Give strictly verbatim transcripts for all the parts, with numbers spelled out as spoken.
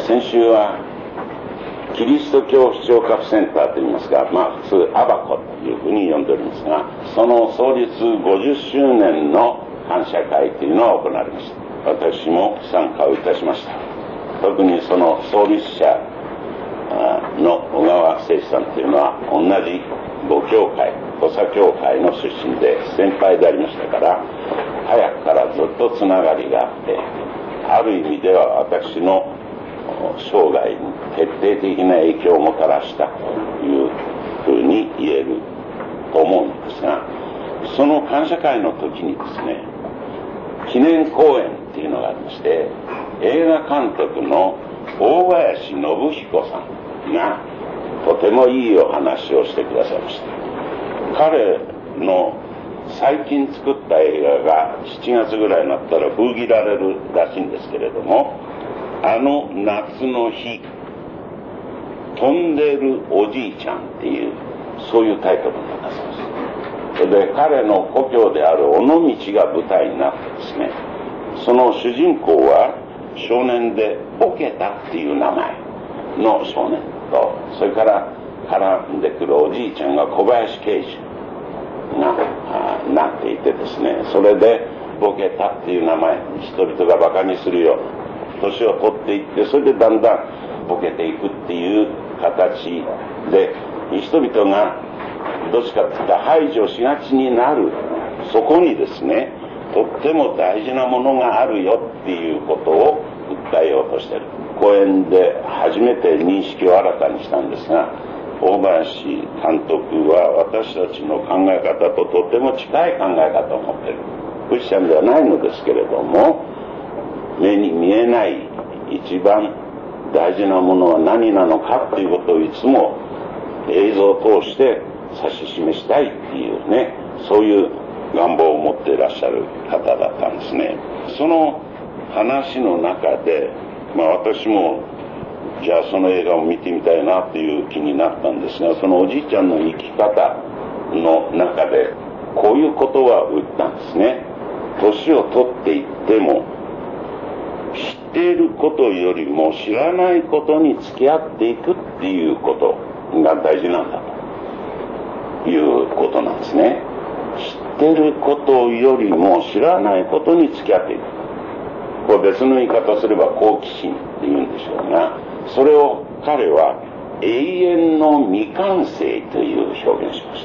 先週はキリスト教視聴覚センターといいますか、まあ普通アバコというふうに呼んでおりますが、その創立ごじゅっしゅうねんの感謝会というのが行われました。私も参加をいたしました。特にその創立者の小川誠司さんというのは同じ母教会、土佐教会の出身で先輩でありましたから、早くからずっとつながりがあって、ある意味では私の生涯に徹底的な影響をもたらしたというふうに言えると思うんですが、その感謝会の時にですね、記念講演っていうのがありまして、映画監督の大林信彦さんがとてもいいお話をしてくださいました。彼の最近作った映画がしちがつぐらいになったら封切られるらしいんですけれども、あの夏の日、飛んでるおじいちゃんっていう、そういうタイトルになったそうです。それで彼の故郷である尾道が舞台になってですね、その主人公は少年でボケタっていう名前の少年と、それから絡んでくるおじいちゃんが小林慶次がなっていてですね、それでボケタっていう名前、人々がバカにするよ、年を取っていって、それでだんだんボケていくっていう形で、人々がどっちかっていったら排除しがちになる、そこにですね、とっても大事なものがあるよっていうことを訴えようとしている。講演で初めて認識を新たにしたんですが、大林監督は私たちの考え方ととても近い考え方を持っている。クリスチャンではないのですけれども、目に見えない一番大事なものは何なのかということをいつも映像を通して指し示したいっていうね、そういう願望を持っていらっしゃる方だったんですね。その話の中で、まあ私もじゃあその映画を見てみたいなという気になったんですが、そのおじいちゃんの生き方の中でこういう言葉を言ったんですね。年を取っていっても知っていることよりも知らないことに付き合っていくっていうことが大事なんだということなんですね。知っていることよりも知らないことに付き合っていく。これ別の言い方すれば好奇心っていうんでしょうが、それを彼は永遠の未完成という表現をしました。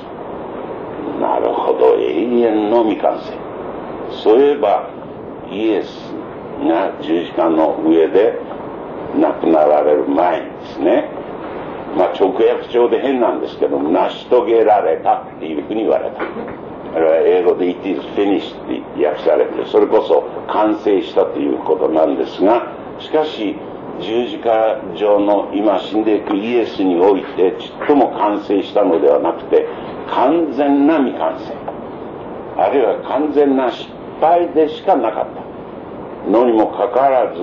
なるほど、永遠の未完成。そういえばイエスが十字架の上で亡くなられる前にですね、まあ直訳帳で変なんですけども、成し遂げられたっていうふうに言われた。あれは英語で It is finished って訳されて、それこそ完成したということなんですが、しかし十字架上の今死んでいくイエスにおいてちっとも完成したのではなくて、完全な未完成、あるいは完全な失敗でしかなかったのにもかかわらず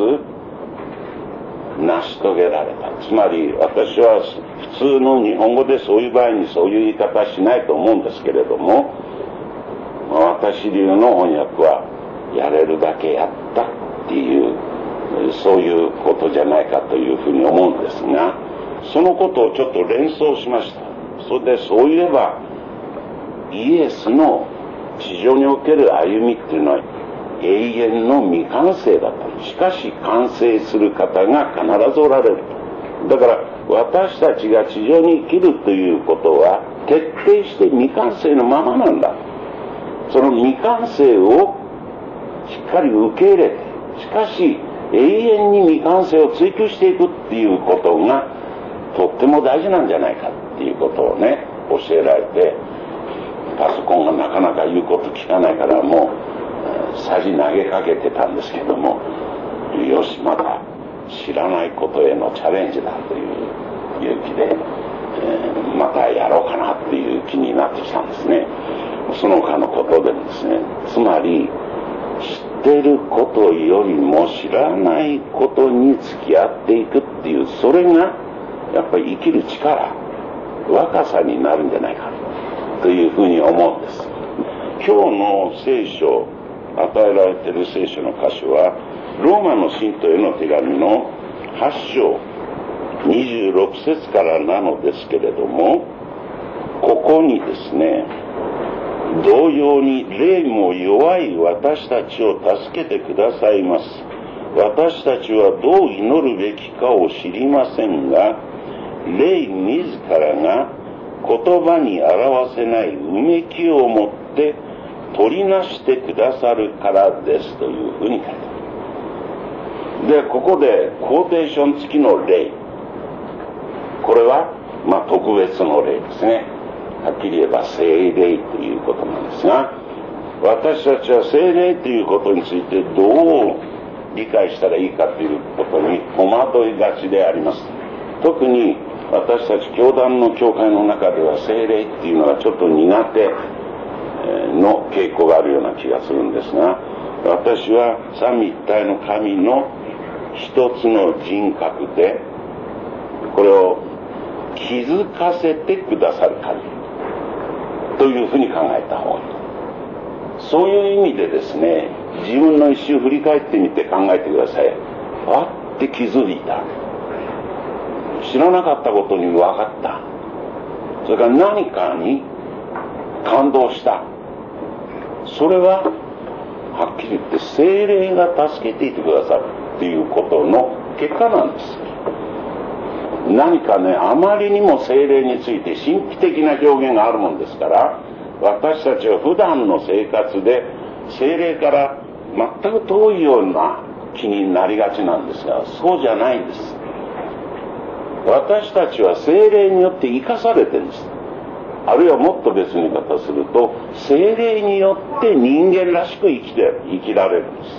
成し遂げられた。つまり私は普通の日本語でそういう場合にそういう言い方はしないと思うんですけれども、私流の翻訳はやれるだけやったっていうそういうことじゃないかというふうに思うんですが、そのことをちょっと連想しました。それでそういえばイエスの地上における歩みっていうのは永遠の未完成だった。しかし完成する方が必ずおられる。だから私たちが地上に生きるということは徹底して未完成のままなんだ。その未完成をしっかり受け入れて、しかし永遠に未完成を追求していくっていうことがとっても大事なんじゃないかっていうことをね教えられて、パソコンがなかなか言うこと聞かないからもうさじ投げかけてたんですけども、よしまた知らないことへのチャレンジだという勇気で、えー、またやろうかなっていう気になってきたんですね。その他のことでもですね、つまり知っていることよりも知らないことに付き合っていくっていう、それがやっぱり生きる力、若さになるんじゃないかというふうに思うんです。今日の聖書、与えられている聖書の箇所はローマの信徒への手紙のはち章にじゅうろく節からなのですけれども、ここにですね、同様に霊も弱い私たちを助けてくださいます。私たちはどう祈るべきかを知りませんが、霊自らが言葉に表せないうめきをもって取りなしてくださるからですというふうに書いてある。で、ここでコーテーション付きの霊、これはまあ特別の霊ですね。はっきり言えば聖霊ということなんですが、私たちは聖霊ということについてどう理解したらいいかということに戸惑いがちであります。特に私たち教団の教会の中では聖霊っていうのがちょっと苦手の傾向があるような気がするんですが、私は三位一体の神の一つの人格で、これを気づかせてくださる神というふうに考えた方がいい。そういう意味でですね、自分の一周振り返ってみて考えてください。あって気づいた。知らなかったことに分かった。それから何かに感動した。それははっきり言って聖霊が助けていてくださるっていうことの結果なんです。何かね、あまりにも聖霊について神秘的な表現があるもんですから、私たちは普段の生活で聖霊から全く遠いような気になりがちなんですが、そうじゃないんです。私たちは聖霊によって生かされてるんです。あるいはもっと別に言い方すると、聖霊によって人間らしく生きて生きられるんです。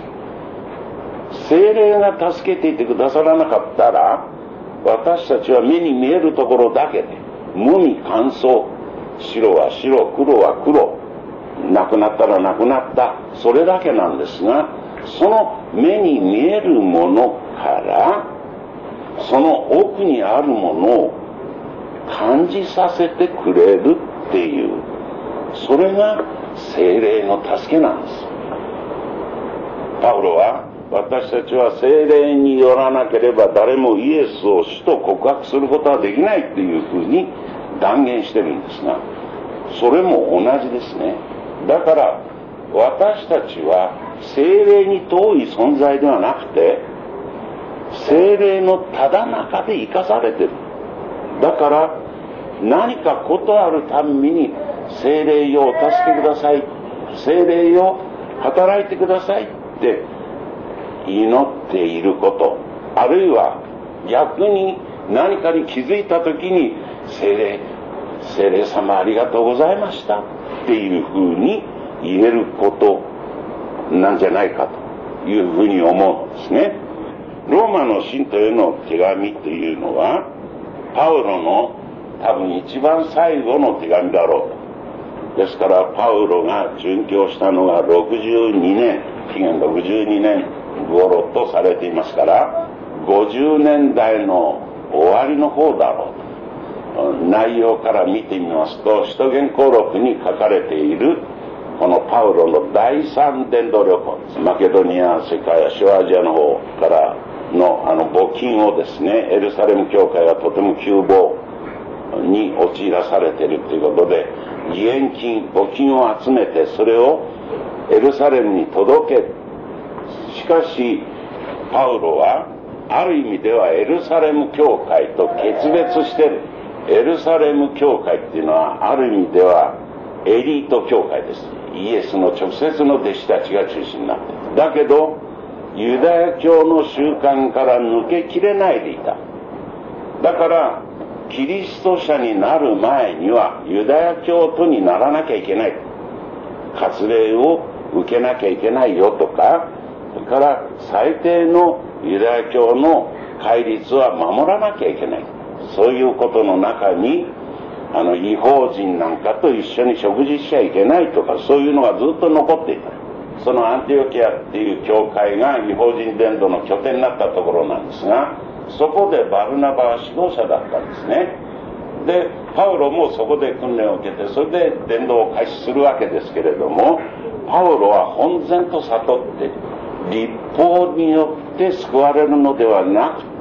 聖霊が助けていてくださらなかったら、私たちは目に見えるところだけで無味乾燥、白は白、黒は黒、なくなったらなくなった、それだけなんですが、その目に見えるものからその奥にあるものを感じさせてくれるっていう、それが聖霊の助けなんです。パウロは、私たちは聖霊によらなければ誰もイエスを主と告白することはできないっていうふうに断言してるんですが、それも同じですね。だから私たちは聖霊に遠い存在ではなくて、聖霊のただ中で生かされてる。だから何かことあるたんびに、聖霊よお助けください、聖霊よ働いてくださいって祈っていること、あるいは逆に何かに気づいた時に、聖霊聖霊様ありがとうございましたっていうふうに言えることなんじゃないかというふうに思うんですね。ローマの信徒への手紙というのは、パウロの多分一番最後の手紙だろう。ですからパウロが殉教したのがろくじゅうにねん、紀元ろくじゅうにねん頃とされていますから、ごじゅうねんだいの終わりの方だろうと。内容から見てみますと、使徒言行録に書かれているこのパウロの第三伝道旅行です。マケドニア、世界や小アジアの方からのあの募金をですね、エルサレム教会はとても窮乏に陥らされているということで、義援金、募金を集めてそれをエルサレムに届け、しかしパウロはある意味ではエルサレム教会と決別している。エルサレム教会っていうのはある意味ではエリート教会です。イエスの直接の弟子たちが中心になっている。だけどユダヤ教の習慣から抜けきれないでいた。だからキリスト者になる前にはユダヤ教徒にならなきゃいけない、割礼を受けなきゃいけないよとか、それから最低のユダヤ教の戒律は守らなきゃいけない、そういうことの中にあの異邦人なんかと一緒に食事しちゃいけないとか、そういうのがずっと残っていた。そのアンティオキアっていう教会が異邦人伝道の拠点になったところなんですが、そこでバルナバは指導者だったんですね。でパウロもそこで訓練を受けて、それで伝道を開始するわけですけれども、パウロは本然と悟って、律法によって救われるのではなく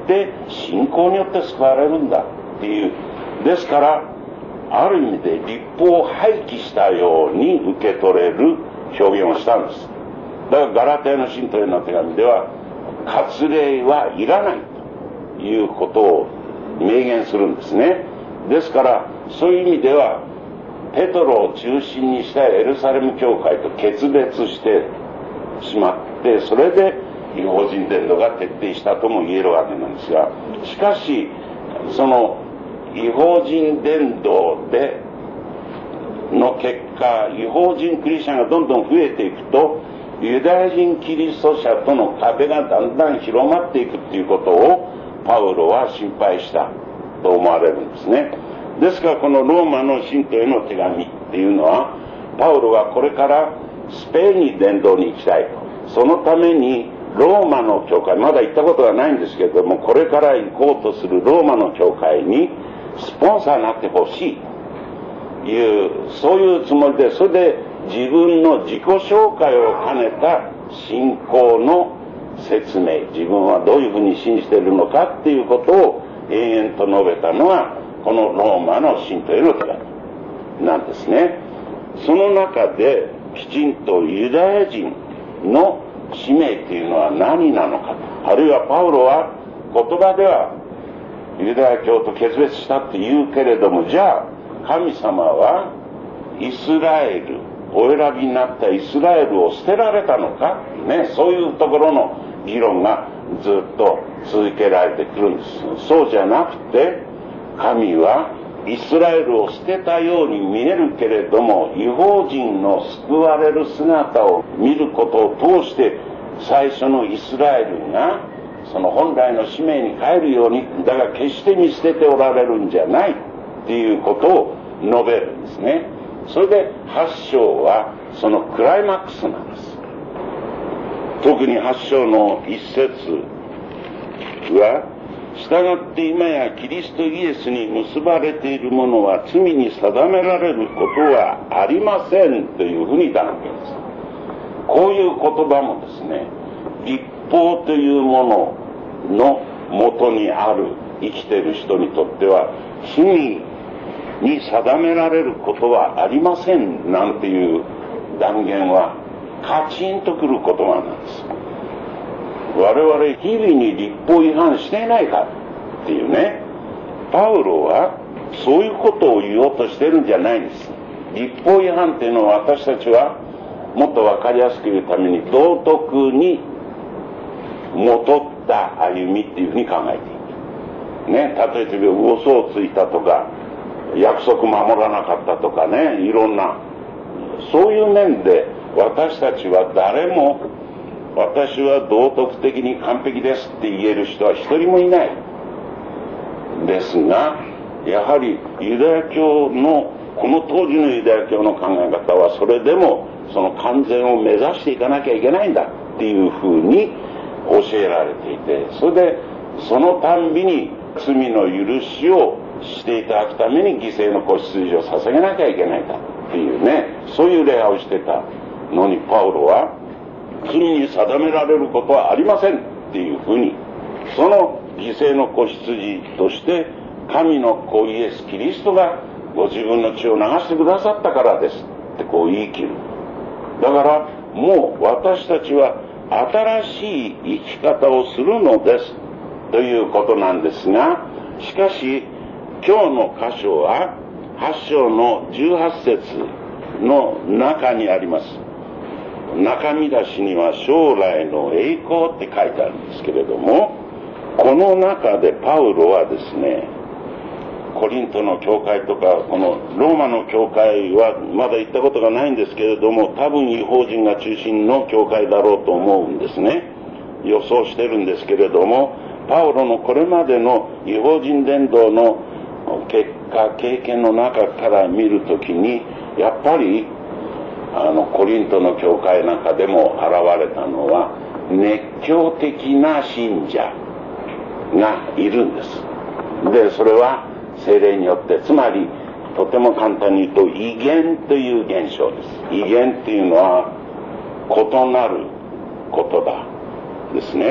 って信仰によって救われるんだっていう。ですからある意味で律法を廃棄したように受け取れる表現をしたんです。だからガラテヤの信徒への手紙では割礼はいらないということを明言するんですね。ですからそういう意味ではペトロを中心にしたエルサレム教会と決別してしまって、それで違法人伝道が徹底したとも言えるわけなんですが、しかしその違法人伝道での結果、違法人クリスチャンがどんどん増えていくと、ユダヤ人キリスト者との壁がだんだん広まっていくっていうことをパウロは心配したと思われるんですね。ですからこのローマの信徒への手紙っていうのは、パウロがこれからスペインに伝道に行きたいと、そのためにローマの教会、まだ行ったことがないんですけれども、これから行こうとするローマの教会にスポンサーになってほしいという、そういうつもりで、それで自分の自己紹介を兼ねた信仰の説明、自分はどういうふうに信じているのかっていうことを延々と述べたのがこのローマの信徒への手紙なんですね。その中できちんとユダヤ人の使命っていうのは何なのか、あるいはパウロは言葉ではユダヤ教と決別したって言うけれども、じゃあ神様はイスラエル、お選びになったイスラエルを捨てられたのか、ね、そういうところの議論がずっと続けられてくるんです。そうじゃなくて、神はイスラエルを捨てたように見えるけれども、違法人の救われる姿を見ることを通して、最初のイスラエルがその本来の使命に帰るように、だが決して見捨てておられるんじゃないっていうことを述べるんですね。それではち章はそのクライマックスなんです。特にはち章の一節は、従って今やキリストイエスに結ばれている者は罪に定められることはありませんというふうに断言です。こういう言葉もですね、律法というものの元にある生きている人にとっては、罪に定められることはありませんなんていう断言はカチンとくる言葉なんです。我々日々に律法違反していないかっていうね、パウロはそういうことを言おうとしてるんじゃないんです。律法違反っていうのは、私たちはもっと分かりやすく言うために道徳に戻った歩みっていうふうに考えているね。例えば嘘をついたとか、約束守らなかったとかね、いろんなそういう面で私たちは誰も私は道徳的に完璧ですって言える人は一人もいないですが、やはりユダヤ教のこの当時のユダヤ教の考え方は、それでもその完全を目指していかなきゃいけないんだっていうふうに教えられていて、それでそのたんびに罪の許しをしていただくために犠牲の子羊を捧げなきゃいけないんだっていうね、そういう礼拝をしてたのに、パウロは罪に定められることはありませんっていうふうに、その犠牲の子羊として神の子イエス・キリストがご自分の血を流してくださったからですってこう言い切る。だからもう私たちは新しい生き方をするのですということなんですが、しかし今日の箇所ははち章のじゅうはち節の中にあります。中見出しには将来の栄光って書いてあるんですけれども、この中でパウロはですね、コリントの教会とかこのローマの教会はまだ行ったことがないんですけれども、多分違法人が中心の教会だろうと思うんですね。予想してるんですけれども、パウロのこれまでの違法人伝道の結果経験の中から見るときに、やっぱりあのコリントの教会なんかでも現れたのは熱狂的な信者がいるんです。でそれは聖霊によって、つまりとても簡単に言うと異言という現象です。異言っていうのは異なる言葉ですね。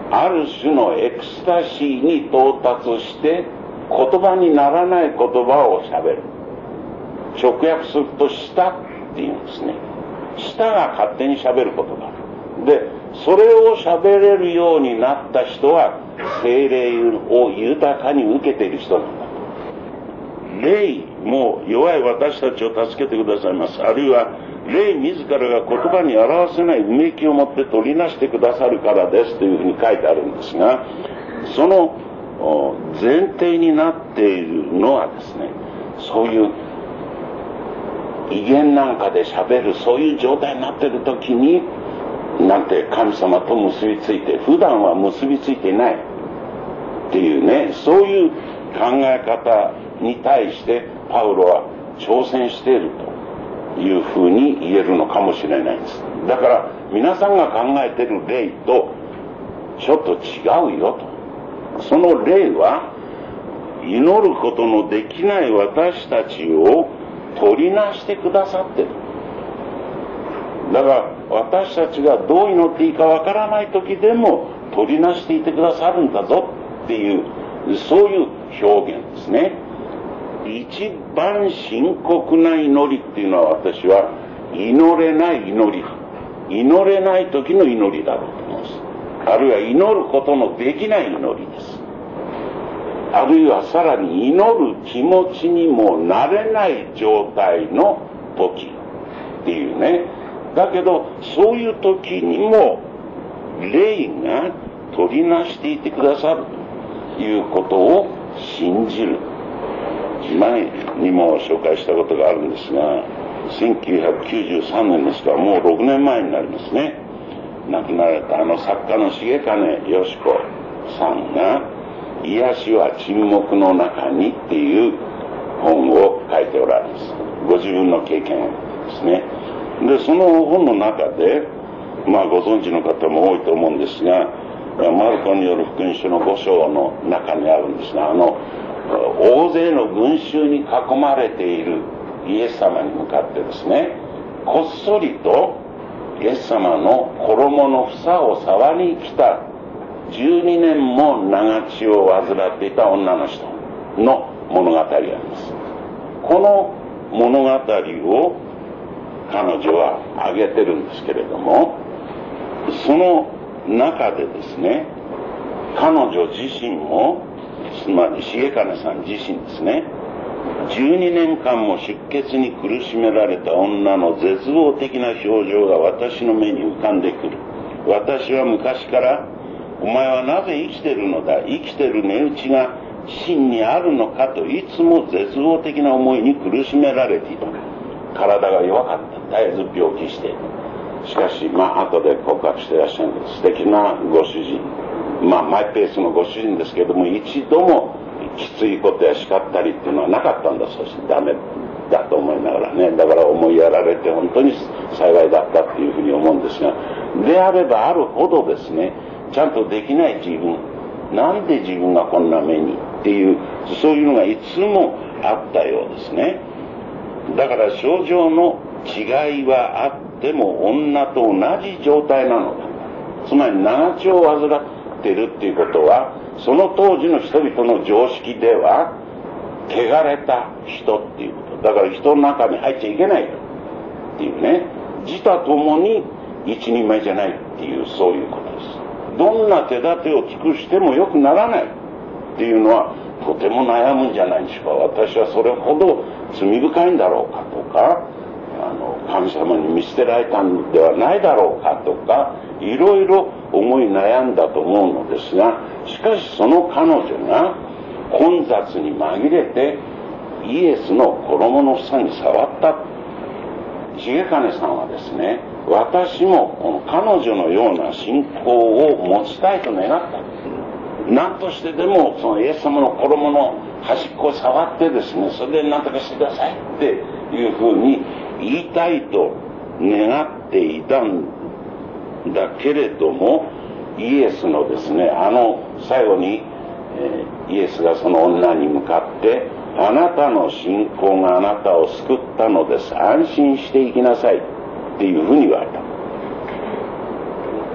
ある種のエクスタシーに到達して言葉にならない言葉をしゃべる。直訳すると舌っていうんですね。舌が勝手にしゃべることがある。でそれをしゃべれるようになった人は聖霊を豊かに受けている人なんだと。霊も弱い私たちを助けてくださいます。あるいは霊自らが言葉に表せないうめきを持って取りなしてくださるからですというふうに書いてあるんですが、その前提になっているのはですね、そういう威厳なんかでしゃべるそういう状態になっている時になんて神様と結びついて普段は結びついていないっていうね、そういう考え方に対してパウロは挑戦しているというふうに言えるのかもしれないです。だから皆さんが考えている霊とちょっと違うよと。その霊は祈ることのできない私たちを取りなしてくださってる。だから私たちがどう祈っていいかわからない時でも取りなしていてくださるんだぞっていうそういう表現ですね。一番深刻な祈りっていうのは私は祈れない祈り、祈れない時の祈りだろうと思います。あるいは祈ることのできない祈りです。あるいはさらに祈る気持ちにもなれない状態の時っていうね。だけどそういう時にも霊が取りなしていてくださるということを信じる。前にも紹介したことがあるんですが、せんきゅうひゃくきゅうじゅうさんねんですからもうろくねんまえになりますね。亡くなられたあの作家の重金よし子さんが「癒しは沈黙の中に」っていう本を書いておられます。ご自分の経験ですね。でその本の中でまあご存知の方も多いと思うんですが、マルコによる福音書のご章の中にあるんですが、あの大勢の群衆に囲まれているイエス様に向かってですね、こっそりとイエス様の衣の房を触りに来たじゅうにねんも長血を患っていた女の人の物語があります。この物語を彼女は挙げてるんですけれども、その中でですね、彼女自身もつまり重金さん自身ですね、じゅうにねんかんも出血に苦しめられた女の絶望的な表情が私の目に浮かんでくる。私は昔からお前はなぜ生きてるのだ、生きてる値打ちが真にあるのかといつも絶望的な思いに苦しめられていた。体が弱かった。絶えず病気して。しかしまあ後で告白していらっしゃるんです。素敵なご主人、まあマイペースのご主人ですけれども、一度もきついことや叱ったりっていうのはなかったんだそうです。ダメだと思いながらね。だから思いやられて本当に幸いだったっていうふうに思うんですが、であればあるほどですね、ちゃんとできない自分、なんで自分がこんな目にっていうそういうのがいつもあったようですね。だから症状の違いはあっても女と同じ状態なのだ。つまり長血を患っているっていうことは、その当時の人々の常識では汚れた人っていうことだから、人の中に入っちゃいけないっていうね、自他ともに一人前じゃないっていう、そういうことです。どんな手立てを尽くしても良くならないっていうのはとても悩むんじゃないでしょうか。私はそれほど罪深いんだろうかとか、あの神様に見捨てられたんではないだろうかとか、いろいろ思い悩んだと思うのですが、しかしその彼女が混雑に紛れてイエスの衣の房に触った。重金さんはですね、私もこの彼女のような信仰を持ちたいと願った。何としてでもそのイエス様の衣の端っこを触ってですね、それで何とかしてくださいっていうふうに言いたいと願っていたんだけれども、イエスのですね、あの最後に、えー、イエスがその女に向かって「あなたの信仰があなたを救ったのです、安心していきなさい」っていうふうに言われた。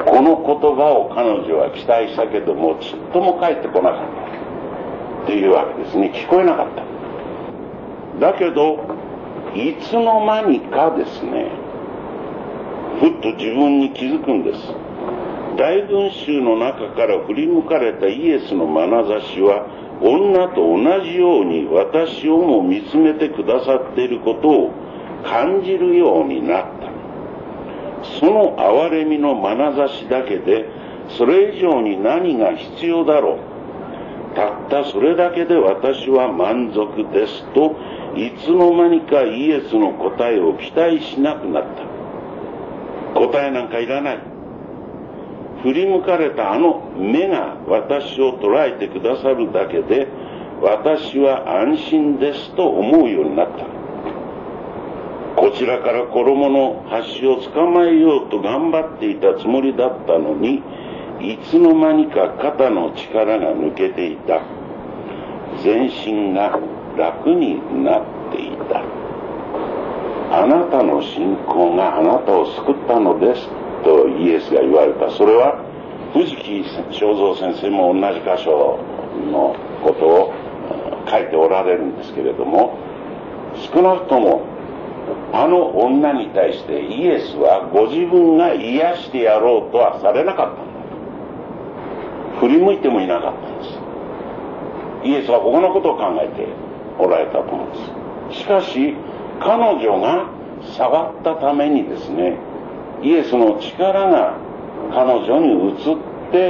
この言葉を彼女は期待したけどもちっとも返ってこなかったっていうわけですね。聞こえなかった。だけどいつの間にかですね、ふっと自分に気づくんです。大群衆の中から振り向かれたイエスの眼差しは女と同じように私をも見つめてくださっていることを感じるようになった。その憐れみの眼差しだけでそれ以上に何が必要だろう。たったそれだけで私は満足ですといつの間にかイエスの答えを期待しなくなった。答えなんかいらない。振り向かれたあの目が私を捉えてくださるだけで私は安心ですと思うようになった。こちらから衣の端を捕まえようと頑張っていたつもりだったのにいつの間にか肩の力が抜けていた。全身が楽になっていた。あなたの信仰があなたを救ったのですとイエスが言われた。それは藤木正蔵先生も同じ箇所のことを書いておられるんですけれども、少なくともあの女に対してイエスはご自分が癒してやろうとはされなかったんだ。振り向いてもいなかったんです。イエスは他のことを考えておられたと思うんです。しかし彼女が触ったためにですね、イエスの力が彼女に移って、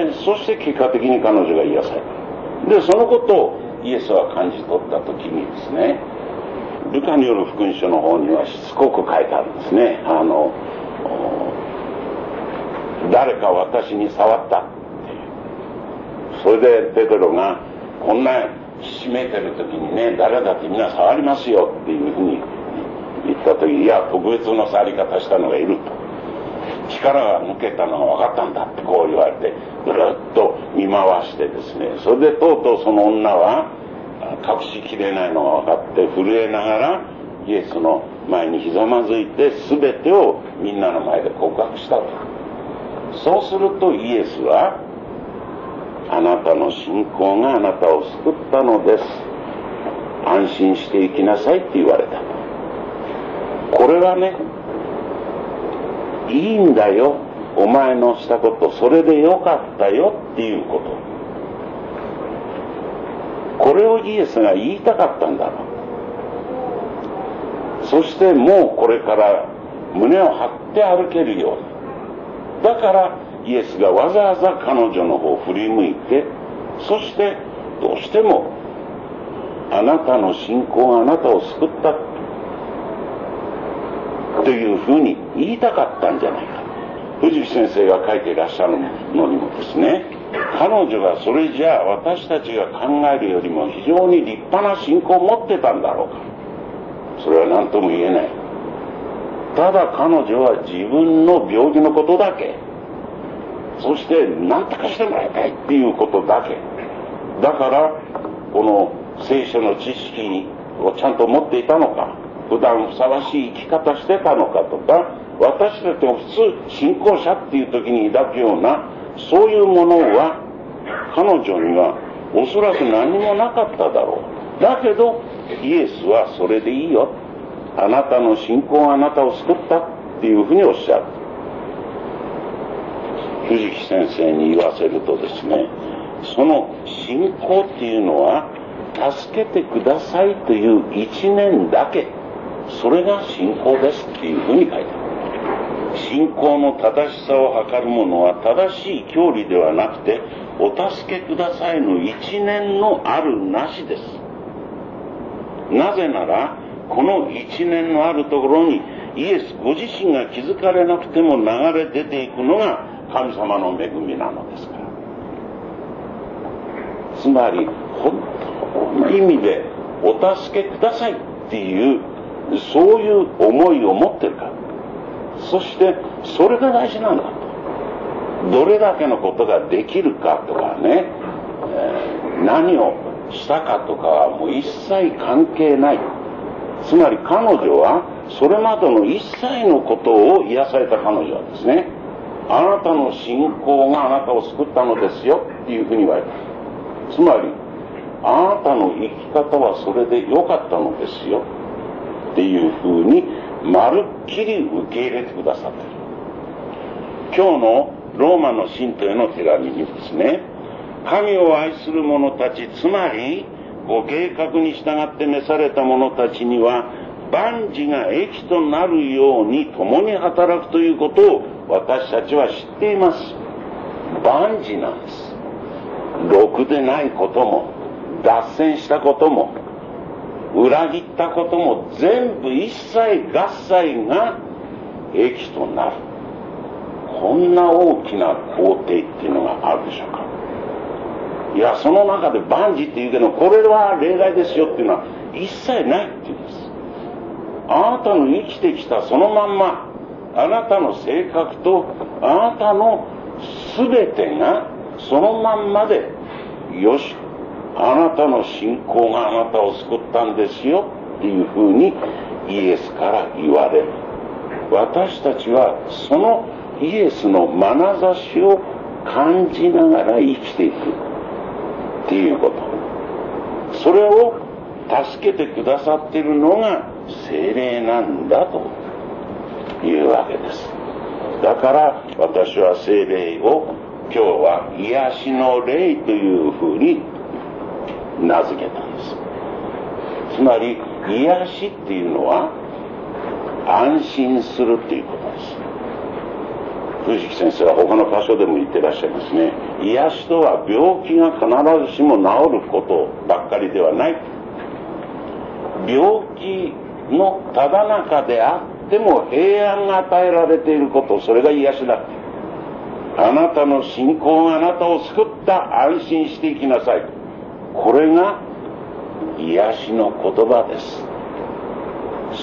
そして結果的に彼女が癒された。でそのことをイエスは感じ取った時にですね、ルカによる福音書の方にはしつこく書いてあるんですね。あの誰か私に触ったっていう。それでペテロがこんな締めてる時にね、誰だってみんな触りますよっていうふうに言った時、いや特別な触り方したのがいると。力が抜けたのが分かったんだってこう言われて、ぐるっと見回してですね、それでとうとうその女は隠しきれないのが分かって震えながらイエスの前にひざまずいて全てをみんなの前で告白したと。そうするとイエスはあなたの信仰があなたを救ったのです、安心して生きなさいって言われた。これはね、いいんだよお前のしたこと、それでよかったよっていうこと、これをイエスが言いたかったんだろう。そしてもうこれから胸を張って歩けるように、だからイエスがわざわざ彼女の方を振り向いて、そしてどうしてもあなたの信仰があなたを救ったというふうに言いたかったんじゃないか。藤木先生が書いていらっしゃるのにもですね、彼女がそれじゃあ私たちが考えるよりも非常に立派な信仰を持ってたんだろうか、それは何とも言えない。ただ彼女は自分の病気のことだけ、そして何とかしてもらいたいっていうことだけだから、この聖書の知識をちゃんと持っていたのか、普段ふさわしい生き方してたのかとか、私たちも普通信仰者っていう時に抱くようなそういうものは彼女にはおそらく何もなかっただろう。だけどイエスはそれでいいよ、あなたの信仰があなたを救ったっていうふうにおっしゃる。藤木先生に言わせるとですね、その信仰っていうのは助けてくださいという一念だけ、それが信仰ですっていうふうに書いてある。信仰の正しさを測るものは正しい教理ではなくて、お助けくださいの一念のあるなしです。なぜならこの一念のあるところにイエスご自身が気づかれなくても流れ出ていくのが神様の恵みなのですから。つまり本当の意味でお助けくださいっていうそういう思いを持ってるか、そしてそれが大事なんだと。どれだけのことができるかとかね、えー、何をしたかとかはもう一切関係ない。つまり彼女はそれまでの一切のことを癒された彼女はですね、 あなたの信仰があなたを救ったのですよっていうふうに言われた。つまりあなたの生き方はそれで良かったのですよっていうふうにまるっきり受け入れてくださっている。今日のローマの信徒への手紙にですね、神を愛する者たち、つまりご計画に従って召された者たちには万事が益となるように共に働くということを私たちは知っています。万事なんです。ろくでないことも脱線したことも裏切ったことも全部一切合切が益となる。こんな大きな工程っていうのがあるでしょうか。いや、その中で万事って言うけどこれは例外ですよっていうのは一切ないっていうんです。あなたの生きてきたそのまんま、あなたの性格とあなたの全てがそのまんまで、よし、あなたの信仰があなたを救ったんですよっていうふうにイエスから言われる。私たちはそのイエスの眼差しを感じながら生きていくっていうこと。それを助けてくださっているのが聖霊なんだというわけです。だから私は聖霊を今日は癒しの霊というふうに名付けたんです。つまり癒しっていうのは安心するっていうことです。藤木先生は他の箇所でも言ってらっしゃいますね。癒しとは病気が必ずしも治ることばっかりではない。病気のただ中であっても平安が与えられていること、それが癒しだ。あなたの信仰があなたを救った、安心していきなさい。これが癒しの言葉です。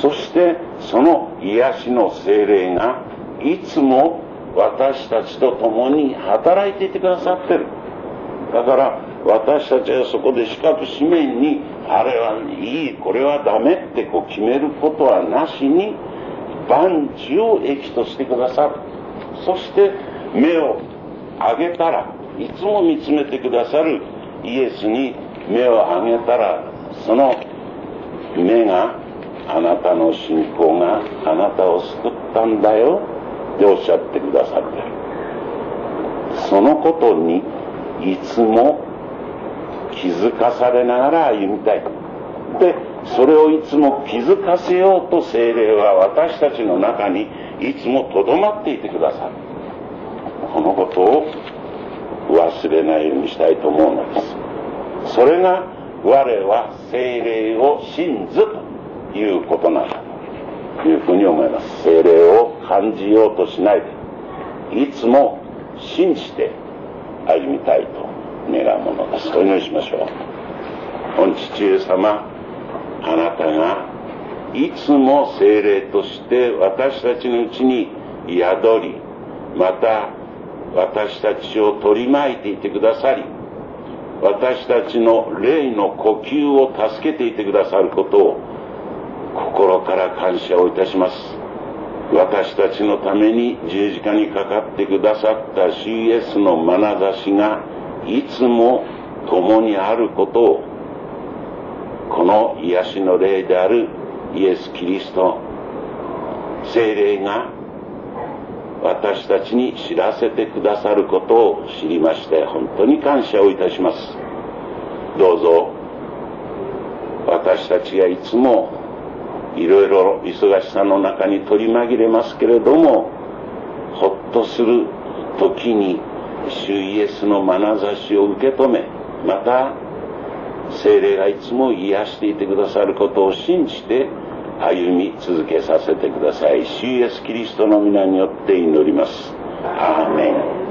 そしてその癒しの聖霊がいつも私たちと共に働いていてくださってる。だから私たちはそこで四角四面にあれはいい、これはダメってこう決めることはなしに、万事を益としてくださる。そして目を上げたら、いつも見つめてくださるイエスに目を上げたら、その目があなたの信仰があなたを救ったんだよっておっしゃってくださっている。そのことにいつも気づかされながら歩みたい。で、それをいつも気づかせようと聖霊は私たちの中にいつもとどまっていてくださる。このことを忘れないようにしたいと思うのです。それが我は聖霊を信ずということなんだというふうに思います。聖霊を感じようとしないで、いつも信じて歩みたいと願うものです。お祈りしましょう。御父上様、あなたがいつも聖霊として私たちのうちに宿り、また私たちを取り巻いていてくださり、私たちの霊の呼吸を助けていてくださることを心から感謝をいたします。私たちのために十字架にかかってくださった主イエスの眼差しがいつも共にあることを、この癒しの霊であるイエス・キリスト、聖霊が私たちに知らせてくださることを知りまして、本当に感謝をいたします。どうぞ私たちがいつもいろいろ忙しさの中に取り紛れますけれども、ほっとする時に主イエスの眼差しを受け止め、また聖霊がいつも癒していてくださることを信じて歩み続けさせてください。主イエスキリストの皆によって祈ります。アーメン。